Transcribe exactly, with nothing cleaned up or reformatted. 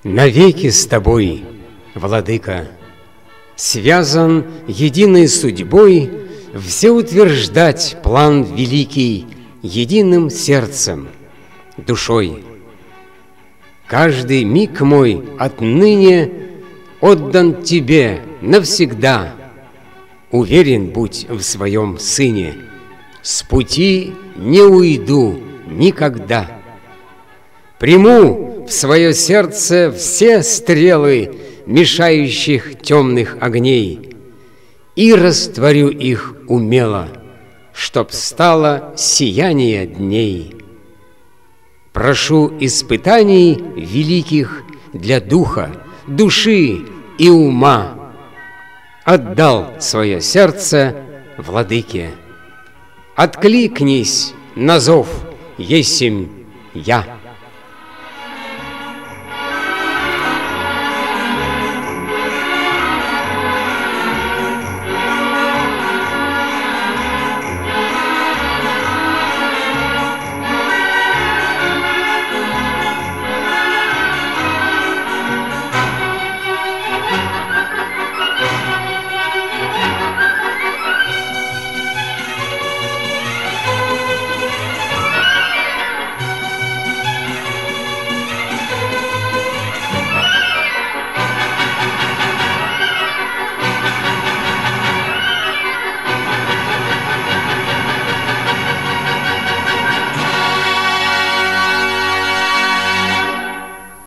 Навеки с тобой, Владыка, связан единой судьбой всеутверждать план великий единым сердцем, душой. Каждый миг мой отныне отдан тебе навсегда. Уверен будь в своем Сыне, с пути не уйду никогда. Приму в свое сердце все стрелы мешающих темных огней и растворю их умело, чтоб стало сияние дней. Прошу испытаний великих для духа, души и ума. Отдал свое сердце Владыке. Откликнись на зов, есмь я.